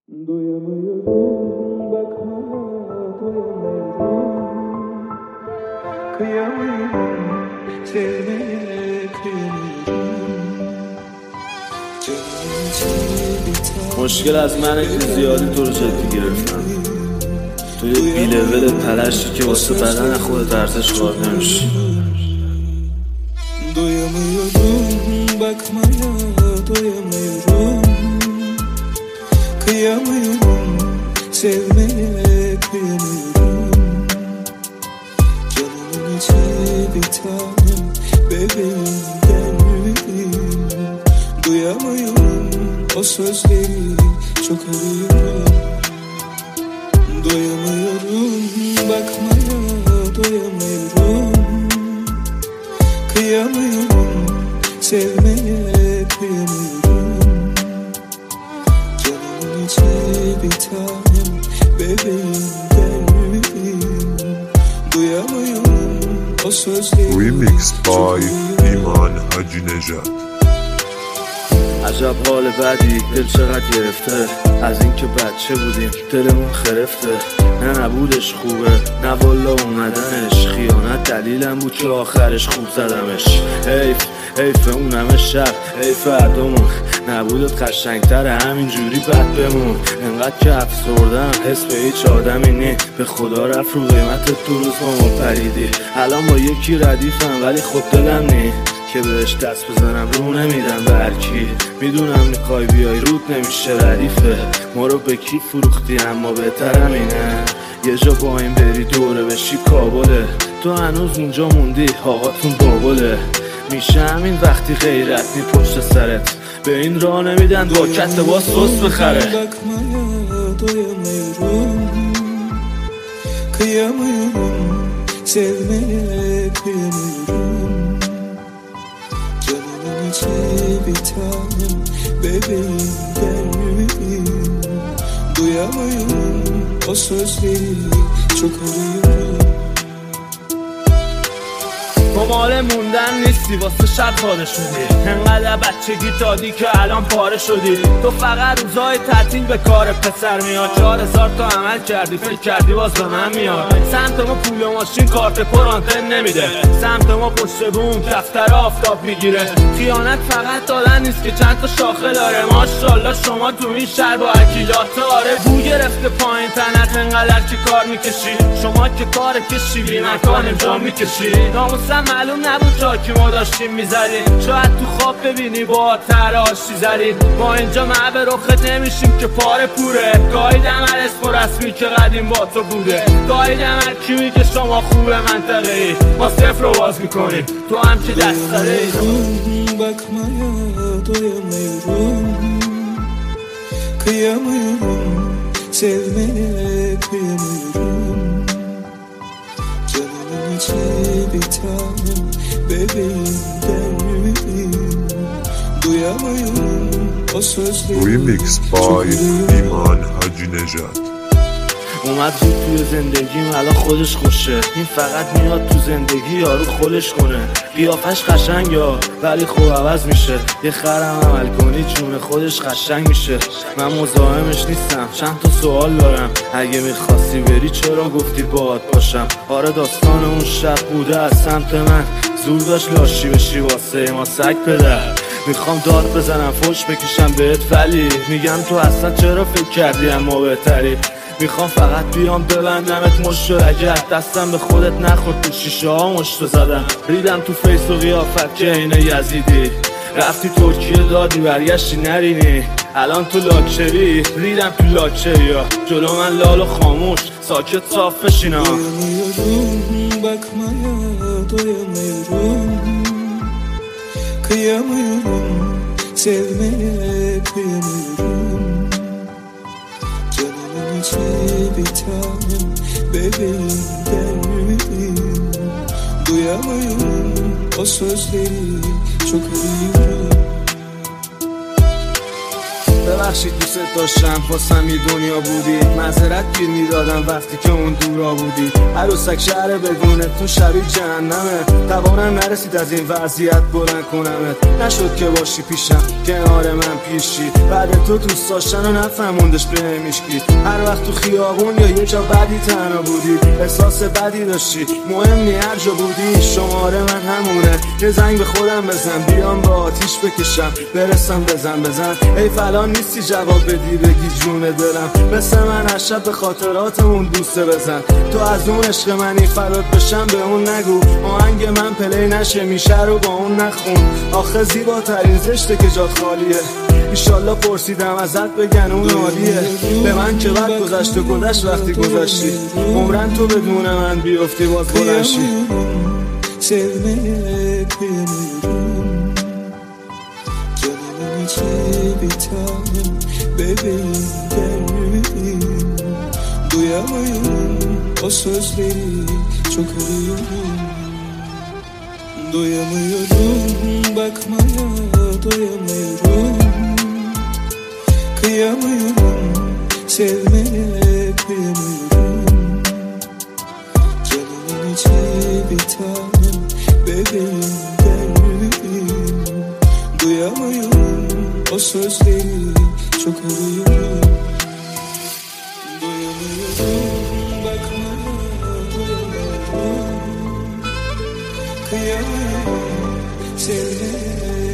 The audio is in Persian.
Doyamıyorum bakma, doyamıyorum. Kıyamıyorum, sevmeye kıyamıyorum. Canım içi biter. مشکل از منه که زیادی تو رو جدی گرفتم. تو یه بی‌لول تلاشی که واسه بدن خودت ارزش قائل نمیشی. Doyamıyorum bakmaya, doyamıyorum. Kıyamıyorum, sevmeye kıyamıyorum. Canımın içi bir tanem, bebeğim derdim. Duyamıyorum o sözleri, çok arıyorum. Doyamıyorum bakmaya, doyamıyorum. Kıyamıyorum, sevmeye kıyamıyorum. Canımın içi bir tanem, bebeğim derdim. Duyamıyorum o sözleri. Remix by ایمان حاجی نژاد. عجب حال بدی دل چقدر گرفته از این که بچه بودیم دلمون خرفته. نه نبودش خوبه نه والا اومدنش خیانت دلیلم بود که آخرش خوب زدمش. حیف اون همه شب حیف عدمون نبودت قشنگتره همینجوری بد بمون. انقدر که افسردم حس به هیچ آدمی نی به خدا رفت رو قیمتت دو روز با ما پریدی. الان با یکی ردیفم ولی خب دلم نی که بهش دست بزنم رو نمیدم به هرکی. میدونم میخوای بیای رود نمیشه ردیفه ما رو به کی فروختی اما بهترم اینه یه جا با این بری دوره بشی کابله. تو هنوز اونجا موندی آقاتون بابله. میشه همین وقتی غیرت نی پشت سرت به این راه نمیدن با کت با سوس بخره. Kıyamıyorum, sevmeye kıyamıyorum. Canımın içi bir tanem, bebeğim derdim. Duyamıyorum o sözleri, çok arıyorum. تو مال موندن نیستی واسه شب خاله شدی. انقدر بچگی دادی که الان پاره شدی. تو فقط روزای تعطیل به کار پسر میاد. 4000 تا عمل کردی فکر کردی باز به من میاد. سمت ما پول ماشین کارت پرانتن نمیده. سمت ما پشت بوم کفتر آفتاب میگیره. خیانت فقط دادن نیست که چند تا شاخه داره. ماشاءالله شما تو این شهر با اکیلات آره. بو گرفته پایین تنت انقدر که کار میکشی. شما که کار کشی بی مکان جا میکشی. ناموسم معلوم نبود جا که ما داشتیم میزدیم. شاید تو خواب ببینی با تر آشتی زدیم. با اینجا معبه رخت نمیشیم که پاره پوره. گاهی دمر اسم رسمی که قدیم با تو بوده. گاهی دمر کی میگه شما خوبه منطقه ای. ما صفر رو باز میکنیم تو هم که دست داره ای. Bakmaya doyamıyorum. Kıyamıyorum, sevmeye kıyamıyorum. Canımın içi bir tanem, bebeğim derdim. Duyamıyorum o sözleri. Remix by ایمان حاجی نژاد. اومد زود توی زندگیم الان خودش خوشه. این فقط میاد تو زندگی یارو خودش کنه. قیافش قشنگ یا ولی خوب عوض میشه. یه خرم عمل کنی جون خودش قشنگ میشه. من مزاحمش نیستم چند تا سوال دارم. اگه میخواستی بری چرا گفتی باهات باشم. آره داستان اون شب بوده از سمت من. زور داشت لاشی بشی واسه ما سگ پدر. میخوام داد بزنم فوش بکشم بهت ولی میگم تو اصلا چرا فکر کردی اما بهتری. میخوام فقط بیام ببندمت مشت اگر دستم به خودت نخورد تو شیشه ها مشت زدم. ریدم تو فیس و قیافت که اینه یزیدی. رفتی ترکیه دادی برگشتی نرینی. الان تو لاکچری ریدم تو لاکچری ها. جلو من لال و خاموش ساکت صاف بشینا. Doyamıyorum bakmaya doyamıyorum. Kıyamıyorum, sevmeye kıyamıyorum. Canımın içi bir tanem, bebeğim derdim. Duyamıyorum o sözleri, çok arıyorum. ببخشید دوست داشتم واسم یه دنیا بودی، معذرت گیر میدادم وقتی که اون دورا بودی. عروسک شهر بدون تو شبیه جهنمه، توانم نرسید از این وضعیت بلند کنمت. نشد که باشی پیشم کنار من پیشی، بعد تو دوست داشتن و نفهموندش به میشکی. هر وقت تو خیابون یا یه جا بدی تنها بودی، احساس بدی داشتی، مهم نی هر جا بودی. شماره من همونه، یه زنگ به خودم بزن، بیام با آتیش بکشم برسم. بزن ای فلان نیستی جواب بدی بگی جون دلم، مثل من هر شب به خاطراتمون دوسته بزن. تو از اون عشق منی فدات بشم به اون نگو، آهنگ من پلی نشه میشه رو با اون نخون. آخه زیباترین زشته که جات خالیه، ایشالله پرسیدم ازت بگن اون عالیه. به من که بد گذشت و گذشت وقتی گذشتی، عمرن تو بدون من بیفتی باز بلنشی. Sevmeye kıyamıyorum, canımın içi bir tanem, bebeğim derdim. Duyamıyorum o sözleri, çok arıyorum. Doyamıyorum, bakmaya doyamıyorum. Kıyamıyorum, sevmeye kıyamıyorum. Canımın içi bir tanem, bebeğim derdim. Duyamıyorum o sözleri, çok arıyorum. Doyamıyorum, bakmaya doyamıyorum. Kıyamıyorum, sevmeye